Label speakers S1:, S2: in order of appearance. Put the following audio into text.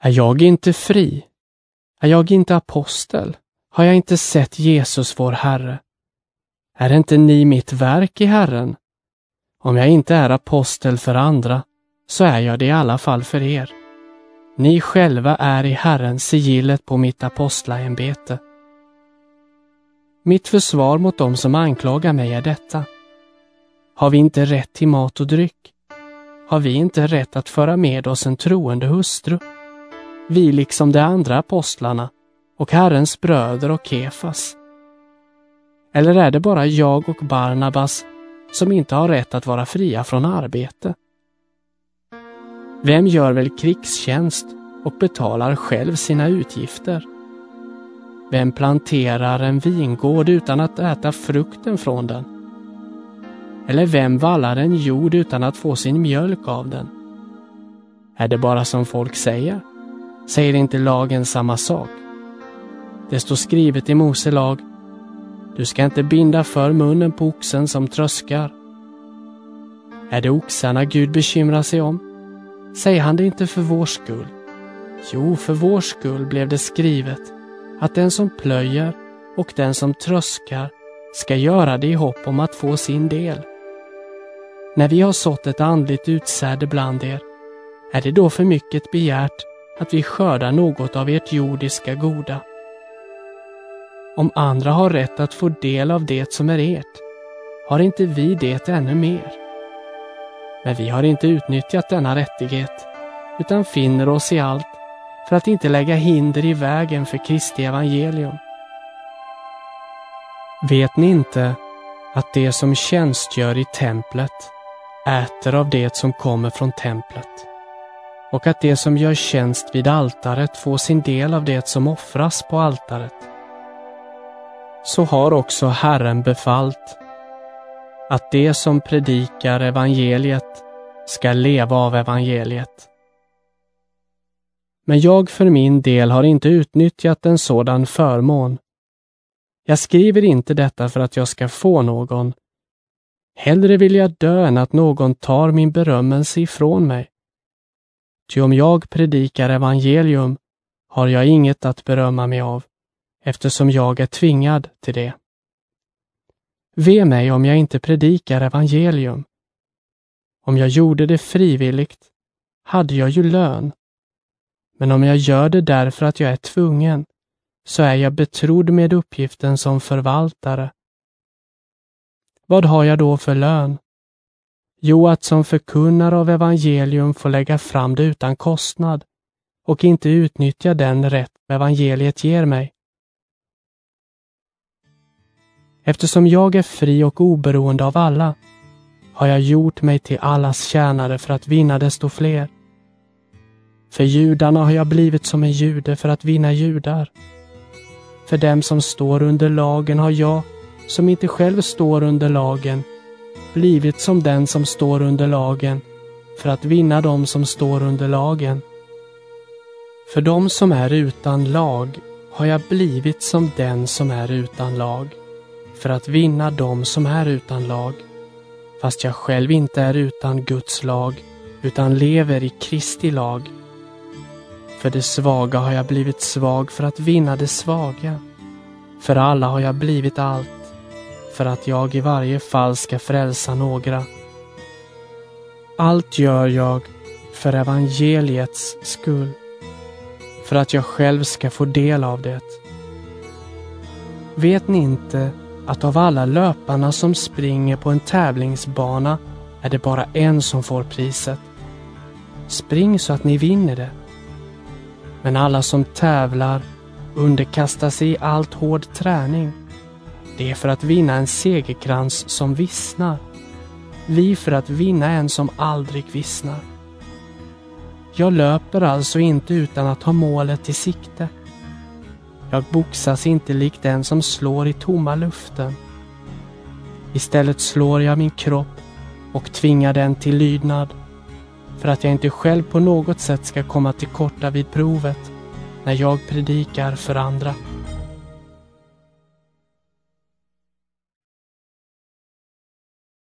S1: Är jag inte fri? Är jag inte apostel? Har jag inte sett Jesus vår Herre? Är inte ni mitt verk i Herren? Om jag inte är apostel för andra, så är jag det i alla fall för er. Ni själva är i Herren sigillet på mitt apostlaämbete. Mitt försvar mot dem som anklagar mig är detta. Har vi inte rätt till mat och dryck? Har vi inte rätt att föra med oss en troende hustru? Vi liksom de andra apostlarna och Herrens bröder och Kefas. Eller är det bara jag och Barnabas som inte har rätt att vara fria från arbete? Vem gör väl krigstjänst och betalar själv sina utgifter? Vem planterar en vingård utan att äta frukten från den? Eller vem vallar en jord utan att få sin mjölk av den? Är det bara som folk säger? Säger inte lagen samma sak? Det står skrivet i Mose lag: du ska inte binda för munnen på oxen som tröskar. Är det oxarna Gud bekymrar sig om? Säger han det inte för vår skull? Jo, för vår skull blev det skrivet att den som plöjer och den som tröskar ska göra det i hopp om att få sin del. När vi har sått ett andligt utsäde bland er, är det då för mycket begärt att vi skördar något av ert jordiska goda? Om andra har rätt att få del av det som är ert, har inte vi det ännu mer? Men vi har inte utnyttjat denna rättighet, utan finner oss i allt för att inte lägga hinder i vägen för Kristi evangelium. Vet ni inte att det som tjänstgör i templet äter av det som kommer från templet, och att det som gör tjänst vid altaret får sin del av det som offras på altaret? Så har också Herren befallt att det som predikar evangeliet ska leva av evangeliet. Men jag för min del har inte utnyttjat en sådan förmån. Jag skriver inte detta för att jag ska få någon. Hellre vill jag dö än att någon tar min berömmelse ifrån mig. Ty om jag predikar evangelium har jag inget att berömma mig av, eftersom jag är tvingad till det. Ve mig om jag inte predikar evangelium. Om jag gjorde det frivilligt hade jag ju lön. Men om jag gör det därför att jag är tvungen, så är jag betrodd med uppgiften som förvaltare. Vad har jag då för lön? Jo, att som förkunnare av evangelium få lägga fram det utan kostnad och inte utnyttja den rätt evangeliet ger mig. Eftersom jag är fri och oberoende av alla, har jag gjort mig till allas tjänare för att vinna desto fler. För judarna har jag blivit som en jude för att vinna judar. För dem som står under lagen har jag, som inte själv står under lagen, blivit som den som står under lagen för att vinna dem som står under lagen. För dem som är utan lag har jag blivit som den som är utan lag, för att vinna dem som är utan lag, fast jag själv inte är utan Guds lag, utan lever i Kristi lag. För det svaga har jag blivit svag för att vinna det svaga. För alla har jag blivit allt, för att jag i varje fall ska frälsa några. Allt gör jag för evangeliets skull, för att jag själv ska få del av det. Vet ni inte att av alla löparna som springer på en tävlingsbana är det bara en som får priset? Spring så att ni vinner det. Men alla som tävlar underkastar sig i allt hård träning. Det är för att vinna en segerkrans som vissnar. Vi för att vinna en som aldrig vissnar. Jag löper alltså inte utan att ha målet i sikte. Jag boxas inte likt den som slår i tomma luften. Istället slår jag min kropp och tvingar den till lydnad, för att jag inte själv på något sätt ska komma till korta vid provet när jag predikar för andra.